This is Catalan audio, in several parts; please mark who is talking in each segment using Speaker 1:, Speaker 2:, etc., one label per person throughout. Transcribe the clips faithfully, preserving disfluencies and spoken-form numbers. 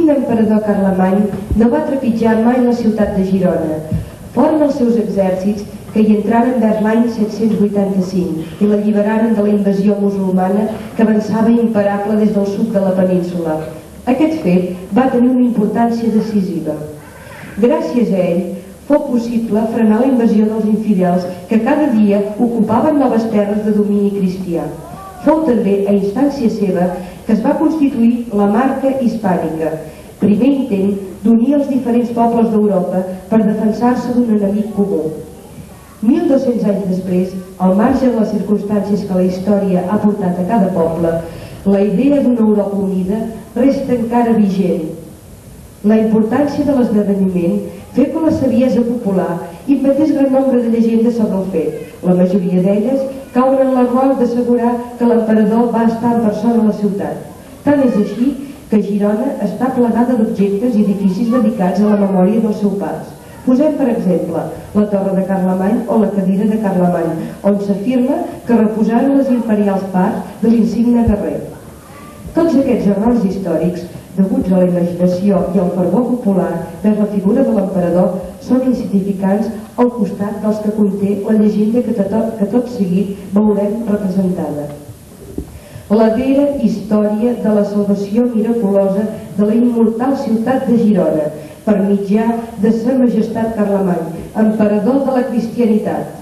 Speaker 1: l'insigne emperador Carlemany no va trepitjar mai la ciutat de Girona. Foren els seus exèrcits que hi entraren vers l'any set-cents vuitanta-cinc i l'alliberaren de la invasió musulmana que avançava imparable des del sud de la península. Aquest fet va tenir una importància decisiva. Gràcies a ell fou possible frenar la invasió dels infidels que cada dia ocupaven noves terres de domini cristià. Fou també a instància seva que es va constituir la Marca Hispànica, primer intent d'unir els diferents pobles d'Europa per defensar-se d'un enemic comú. mil dos-cents anys després, al marge de les circumstàncies que la història ha portat a cada poble, la idea d'una Europa unida resta encara vigent. La importància de l'esdeveniment fer que la saviesa popular inventés gran nombre de llegendes sobre el fet. La majoria d'elles cauen en l'error d'assegurar que l'emperador va estar en persona a la ciutat. Tant és així que Girona està plagada d'objectes i edificis dedicats a la memòria del seu pas. Posem, per exemple, la Torre de Carlemany o la Cadira de Carlemany, on s'afirma que reposaren les imperials parts de l'insigne guerrer. Tots aquests errors històrics, deguts a la imaginació i al fervor popular vers la figura de l'emperador, són insignificants al costat dels que conté la llegenda que tot, que tot seguit veurem representada. La vera història de la salvació miraculosa de la immortal ciutat de Girona per mitjà de sa majestat Carlemany, emperador de la cristianitat.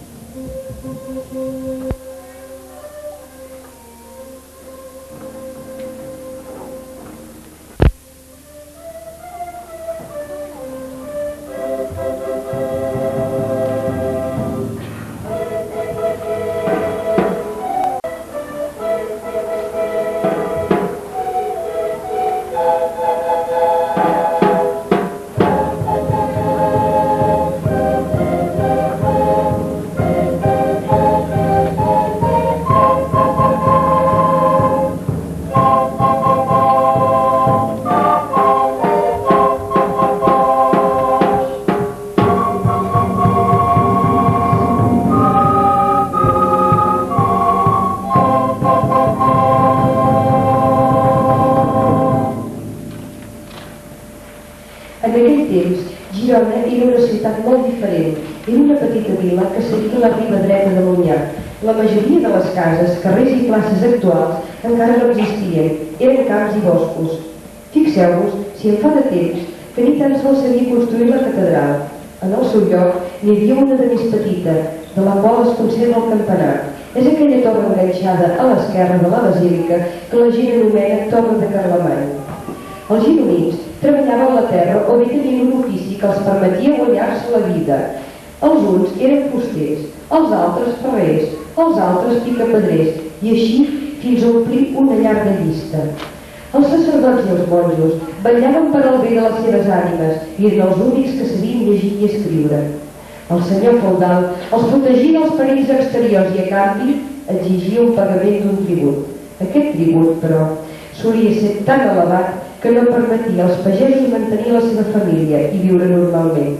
Speaker 1: La majoria de les cases, carrers i places actuals encara no existien, eren camps i boscos. Fixeu-vos si en fa de temps que ni tan sols s'havia construït la catedral. En el seu lloc n'hi havia una de més petita, de la qual es conserva el campanar. És aquella torre enganxada a l'esquerra de la basílica que la gent anomena Torre de Carlemany. Els gironins treballaven la terra o bé tenien un ofici que els permetia guanyar-se la vida. Els uns eren fusters, els altres ferrers, els altres picapedrers, i així fins a omplir una llarga llista. Els sacerdots i els monjos vetllaven per al bé de les seves ànimes i eren els únics que sabien llegir i escriure. El senyor feudal els protegia dels perills exteriors i a canvi exigia un pagament d'un tribut. Aquest tribut, però, solia ser tan elevat que no permetia als pagesos mantenir la seva família i viure normalment.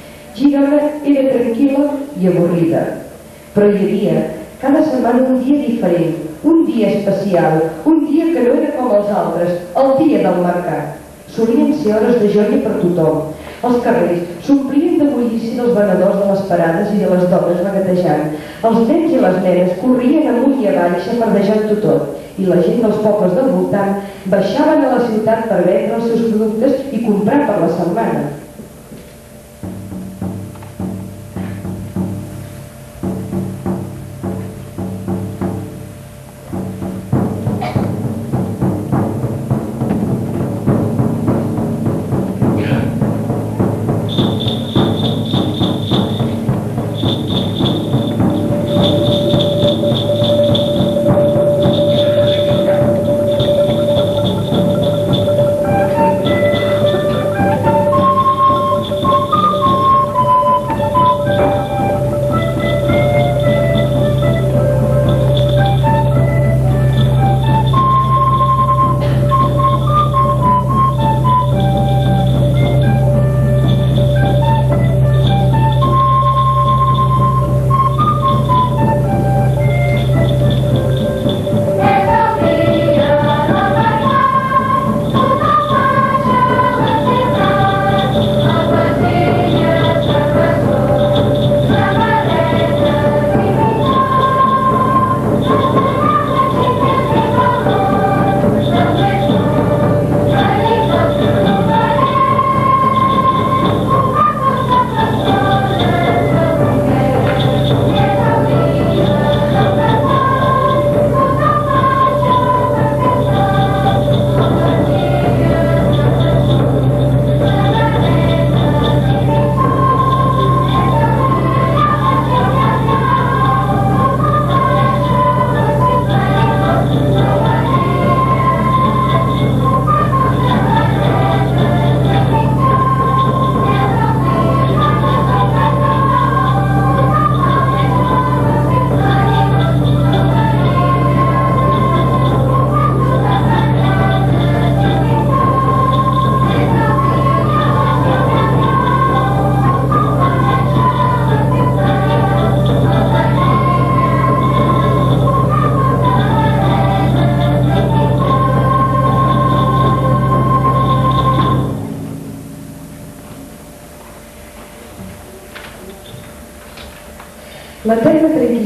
Speaker 1: Girona era tranquil·la i avorrida, però hi havia cada setmana un dia diferent, un dia especial, un dia que no era com els altres, el dia del mercat. Solien ser hores de joia per tothom. Els carrers s'omplien de bullici dels venedors de les parades i de les dones regatejant. Els nens i les nenes corrien amunt i avall xafardejant-ho tot, i la gent dels pobles del voltant baixaven a la ciutat per vendre els seus productes i comprar per la setmana.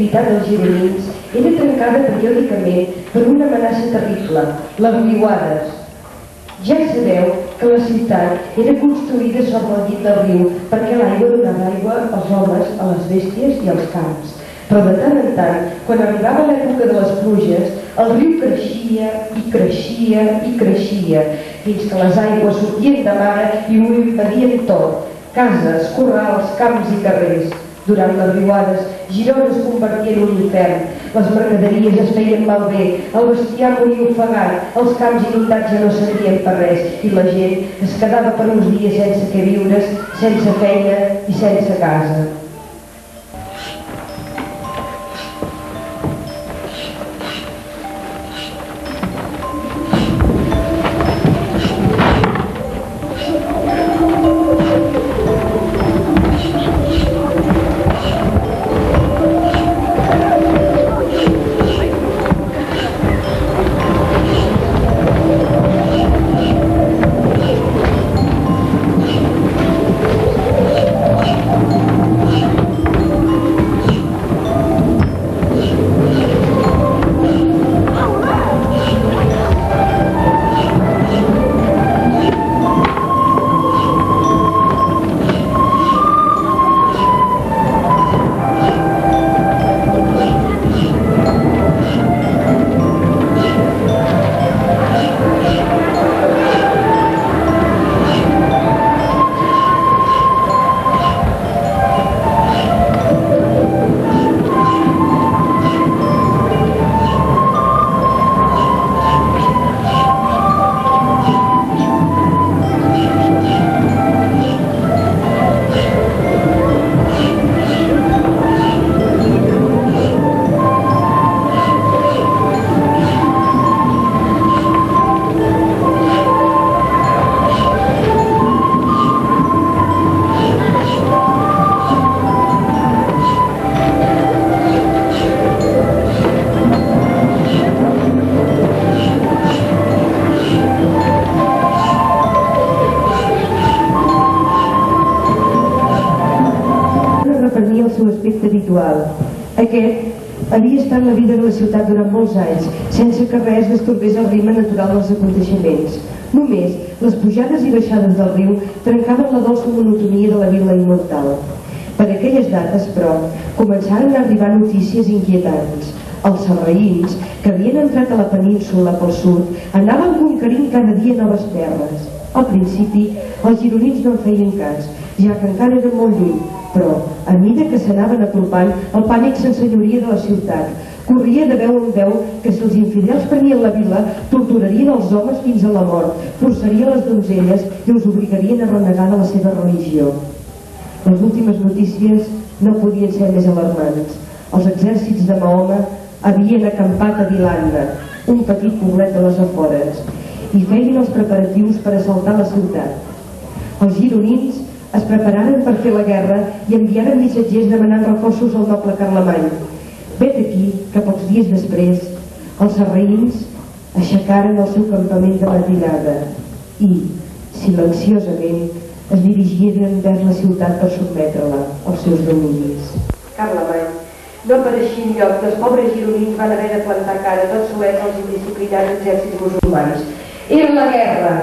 Speaker 1: activitat dels gironins era trencada periòdicament per una amenaça terrible, les riuades. Ja sabeu que la ciutat era construïda sobre el llit del riu perquè l'aigua donava aigua als homes, a les bèsties i als camps. Però de tant en tant, quan arribava l'època de les pluges, el riu creixia i creixia i creixia, fins que les aigües sortien de mare i ho impedien tot: cases, corrals, camps i carrers. Durant les riuades, Girona es convertia en un infern. Les mercaderies es feien malbé, el bestiar moria ofegat, els camps inundats ja no servien per res i la gent es quedava per uns dies sense què viure, sense feina i sense casa. Aquest havia estat la vida de la ciutat durant molts anys, sense que res disturbés el ritme natural dels aconteixements. Només les pujades i baixades del riu trencaven la dolça monotonia de la vila immortal. Per aquelles dates, però, començaren a arribar notícies inquietants. Els sarraïns, que havien entrat a la península pel sud, anaven conquerint cada dia noves terres. Al principi, els gironins no en feien cas, ja que encara eren molt lluny, però, a mesura que s'anaven apropant, el pànic s'ensenyoria de la ciutat. Corria de veu en veu que si els infidels prenien la vila, torturarien els homes fins a la mort, forçarien les donzelles i els obligarien a renegar de la seva religió. Les últimes notícies no podien ser més alarmants. Els exèrcits de Mahoma havien acampat a Vilanda, un petit poblet de les afores, i feien els preparatius per assaltar la ciutat. Els gironins es prepararen per fer la guerra i enviaren missatgers demanant reforços al noble Carlemany. Vet aquí que pocs dies després els sarraïns aixecaren el seu campament de retirada i, silenciosament, es dirigiren vers la ciutat per sotmetre-la als seus dominis. Carlemany no apareixia enlloc que els pobres gironins van haver de plantar cara tots solets als indisciplinats exèrcits musulmans. Era la guerra!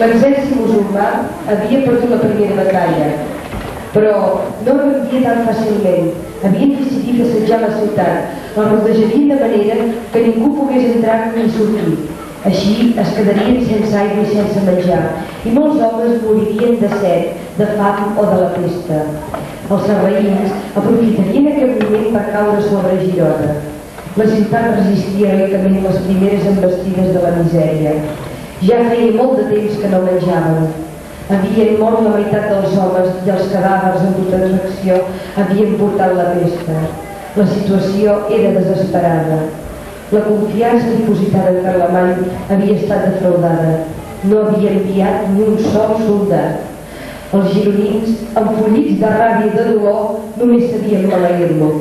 Speaker 1: L'exèrcit musulmà havia perdut la primera batalla, però no rendia tan fàcilment. Havien decidit assetjar la ciutat, la rodejarien de manera que ningú pogués entrar ni sortir. Així es quedarien sense aigua i sense menjar, i molts homes moririen de set, de fam o de la pesta. Els sarraïns aprofitarien aquest moment per caure sobre Girona. La ciutat resistia heroicament les primeres embestides de la misèria. Ja feia molt de temps que no menjaven. Havien mort la meitat dels homes i els cadàvers en putrefacció havien portat la pesta. La situació era desesperada. La confiança dipositada en Carlemany havia estat defraudada. No havia enviat ni un sol soldat. Els gironins, enfollits de ràbia i de dolor, només sabien maleir-lo.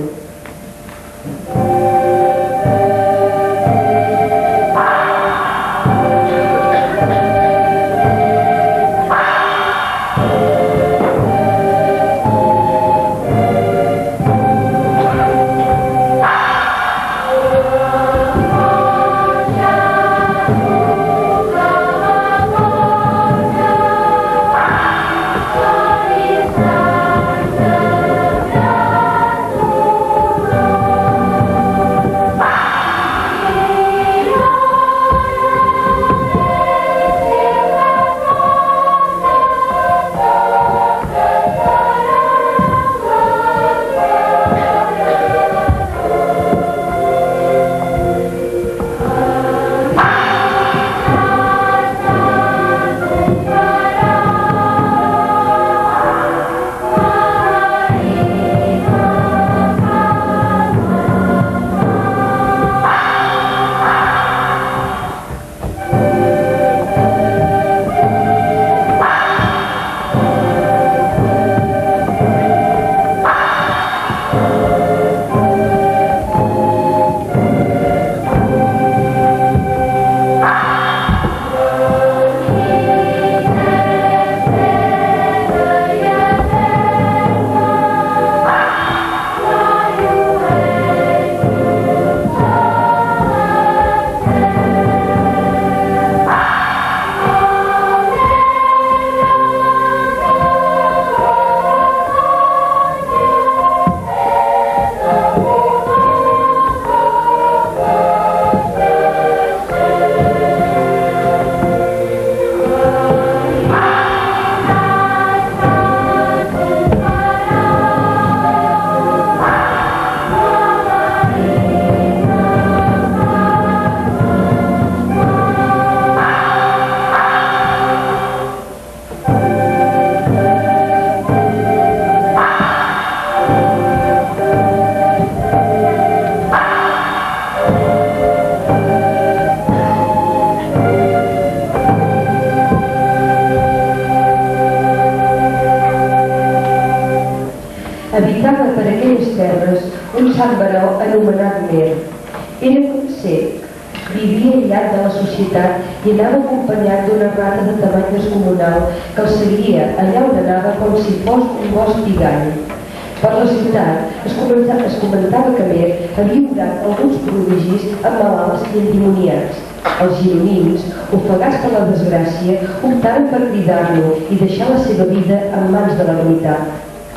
Speaker 1: Habitava per aquelles terres un sant baró anomenat Mer. Era cec, vivia aïllat de la societat i anava acompanyat d'una rata de tamany descomunal que el seguia allà on anava com si fos un gos pigall. Per la ciutat es comentava, es comentava que Mer havia obrat alguns prodigis amb malalts i endimoniats. Els gironins, ofegats per la desgràcia, optaren per cridar-lo i deixar la seva vida en mans de l'ermitat.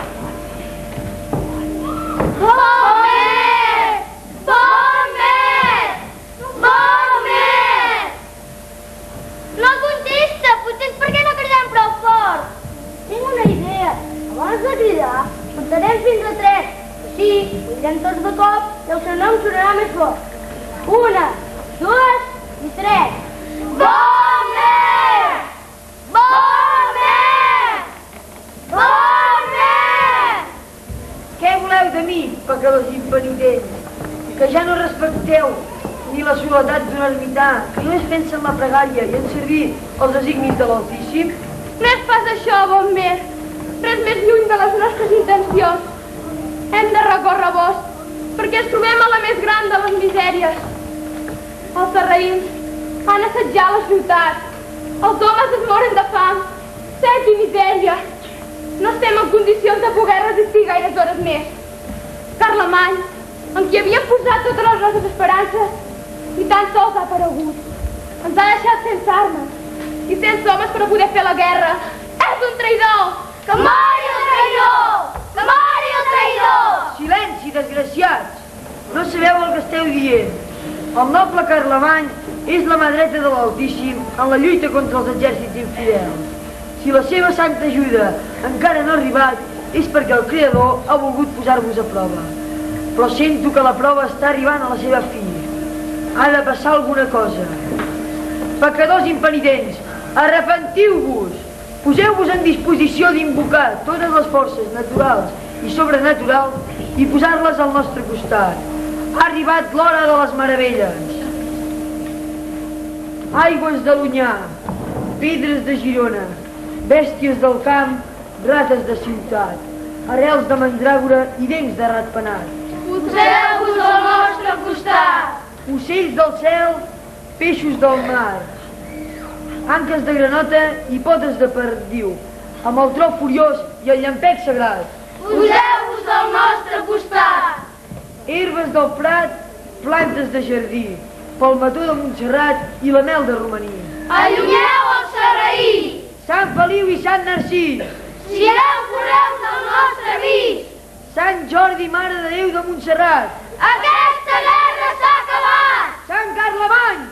Speaker 2: Comptarem fins a tres. Així, pujarem tots de cop i el seu nom sonarà més fort. Una, dues i tres. Bon Mer! Bon Mer! Bon Mer!
Speaker 3: Què voleu de mi, pecadors impenitents? Que ja no respecteu ni la soledat d'un ermità, que només pensa en la pregària i en servir els designis de l'Altíssim?
Speaker 2: No és pas això, bon Mer. Res més lluny de les nostres intencions. Hem de recórrer a vos, perquè ens trobem a la més gran de les misèries. Els sarraïns han assetjat la ciutat. Els homes es moren de fam, set i misèria. No estem en condicions de poder resistir gaires hores més. Carlemany, en qui havia posat totes les nostres esperances, i tan sols ha aparegut. Ens ha deixat sense armes. i sense homes per a poder fer la guerra. És un traïdor! Que mori el traïdor! Que mori el traïdor!
Speaker 3: Silenci, desgraciats! No sabeu el que esteu dient. El noble Carlemany és la mà dreta de l'Altíssim en la lluita contra els exèrcits infidels. Si la seva santa ajuda encara no ha arribat, és perquè el Creador ha volgut posar-vos a prova. Però sento que la prova està arribant a la seva fi. Ha de passar alguna cosa. Pecadors impenitents, arrepentiu-vos! Poseu-vos en disposició d'invocar totes les forces naturals i sobrenaturals i posar-les al nostre costat. Ha arribat l'hora de les meravelles. Aigües de l'Onyar, pedres de Girona, bèsties del camp, rates de ciutat, arrels de mandràgora i dents de ratpenat.
Speaker 2: Poseu-vos al nostre costat!
Speaker 3: Ocells del cel, peixos del mar, anques de granota i potes de perdiu, amb el tro furiós i el llampec sagrat.
Speaker 2: Poseu-vos al nostre costat!
Speaker 3: Herbes del prat, plantes de jardí, pel mató de Montserrat i la mel de romaní.
Speaker 2: Allunyeu el sarraí!
Speaker 3: Sant Feliu i Sant Narcís!
Speaker 2: Sigueu correus del nostre avís!
Speaker 3: Sant Jordi, Mare de Déu de Montserrat!
Speaker 2: Aquesta guerra s'ha acabat!
Speaker 3: Sant Carlemany!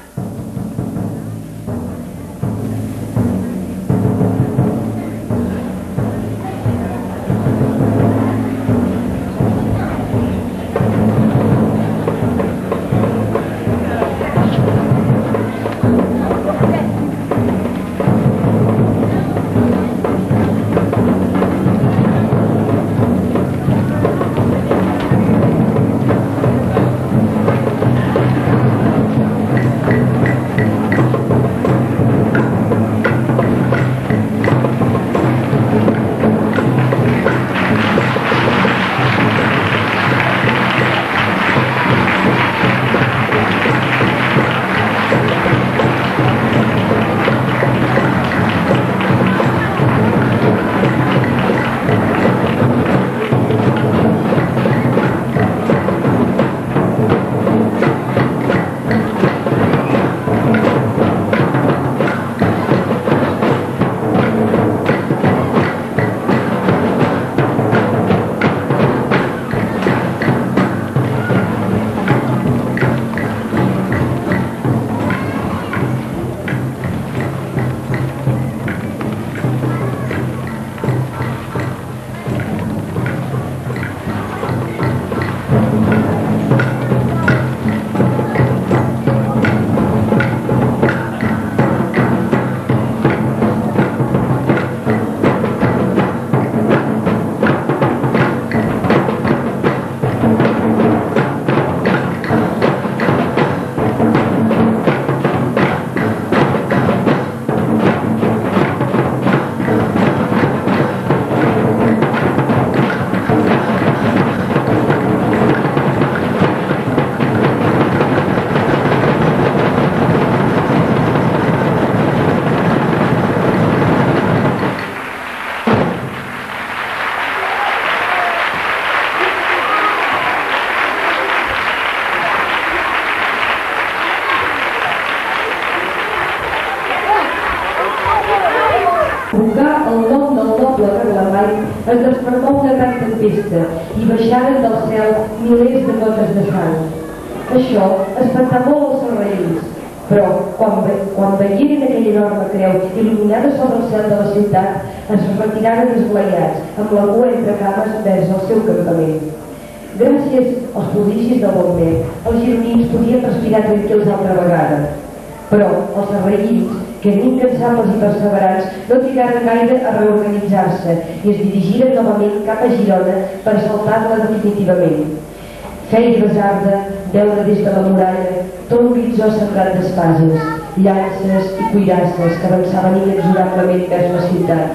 Speaker 1: Invocar el nom del noble Carlemany es despertó una gran tempesta i baixaren del cel milers de gotes de sang. Això espantà molt els sarraïns, però quan, ve, quan veieren aquella enorme creu il·luminada sobre el cel de la ciutat, es retiraren esglaiats, amb la cua entre cames vers el seu campament. Gràcies als prodigis de Bomber, els gironins podien respirar tranquils altra vegada, però els sarraïns, que eren incansables i perseverants, no trigaren gaire a reorganitzar-se i es dirigiren novament cap a Girona per assaltar-la definitivament. Feia besarda veure des de la muralla tot l'horitzó sembrat d'espases, llances i cuirasses que avançaven inexorablement vers la ciutat.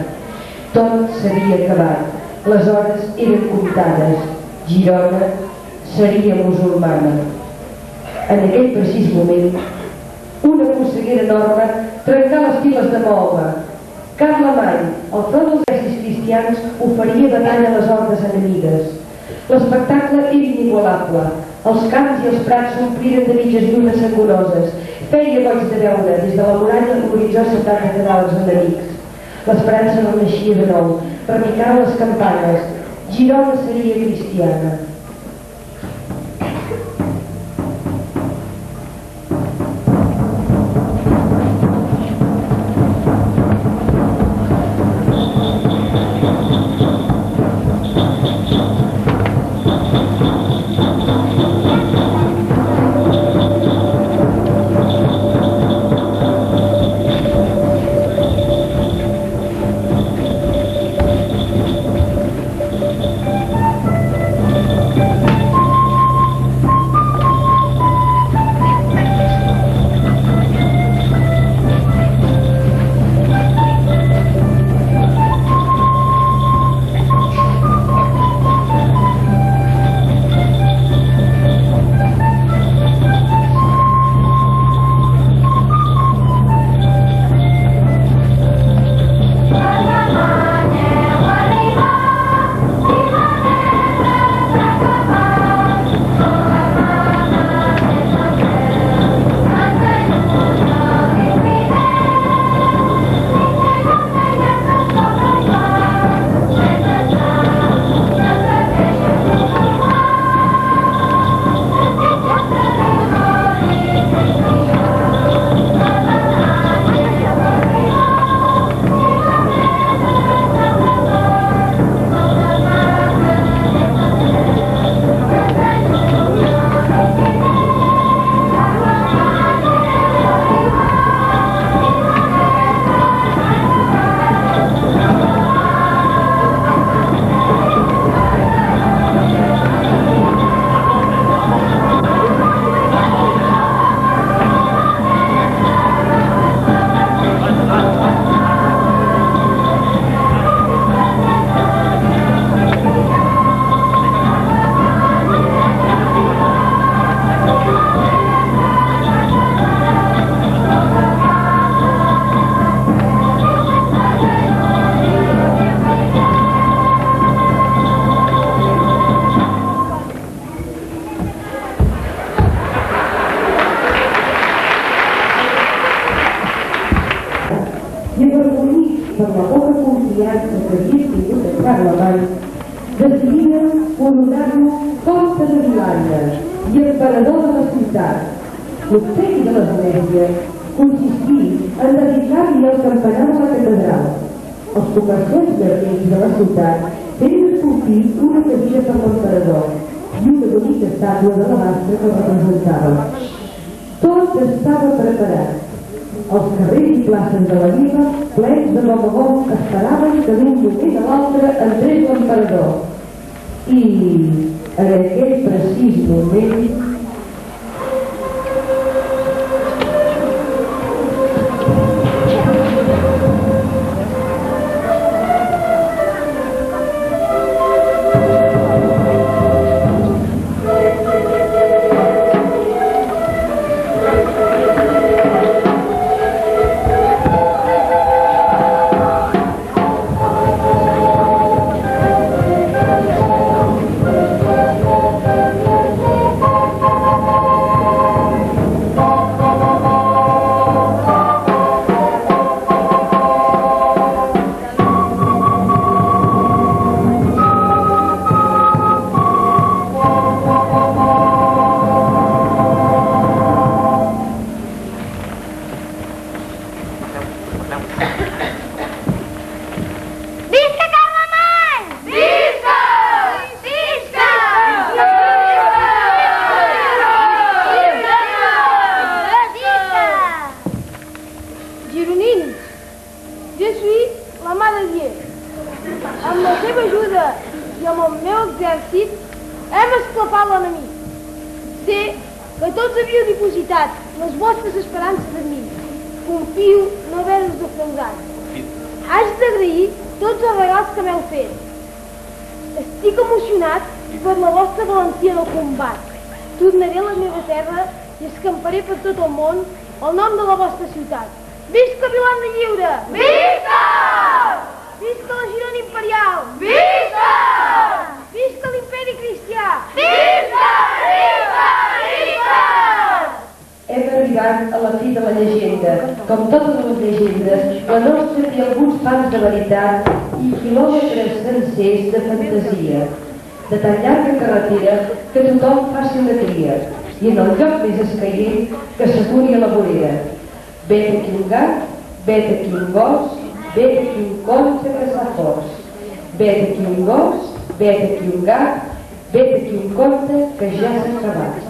Speaker 1: Tot s'havia acabat, les hores eren comptades, Girona seria musulmana. En aquell precís moment, una polseguera enorme trencà les files de Mahoma. Carlemany, al front dels exèrcits cristians, oferia batalla a les hordes enemigues. L'espectacle era inigualable. Els camps i els prats s'ompliren de mitges llunes anguloses. Feia goig de veure des de la muralla l'horitzó setat de cadàvers enemics. L'esperança no naixia de nou, repicaven les campanes. Girona seria cristiana.
Speaker 4: per la poca confiança que havia tingut en Carlemany, decidia coronar-lo comte de Vilalla i emperador de la ciutat. L'obsequi de l'església consistí en dedicar-li el campanar de la catedral. Els comerciants més rics de la ciutat feien esculpir una cadira per l'emperador i una bonica estàtua de l'alabastre que el representava. Tot estava preparat. Els carrers i places de la vila, plens de l'home esperaven que d'un moment a l'altre entrés l'emperador. I en aquell precís moment
Speaker 2: tornaré a la meva terra i escamparé per tot el món el nom de la vostra ciutat. Visca Vilanda Lliure! Visca! Visca la Girona Imperial! Visca! Visca l'Imperi Cristià! Visca! Visca!
Speaker 1: com totes les llegendes, la nostra té alguns pans de veritat i quilòmetres sencers de fantasia, de tan llarga carretera que tothom faci una tria, i en el lloc més escaient que s'aturi a la vorera. Vet aquí un gat, vet aquí un gos, vet aquí un conte que fa forts. Vet aquí un gos, vet aquí un gat, vet aquí un conte que ja s'ha acabat.